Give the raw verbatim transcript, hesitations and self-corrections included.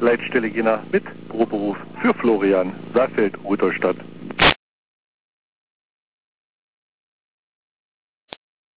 Leitstelle Jena mit Proberuf für Florian Saalfeld, Rudolstadt.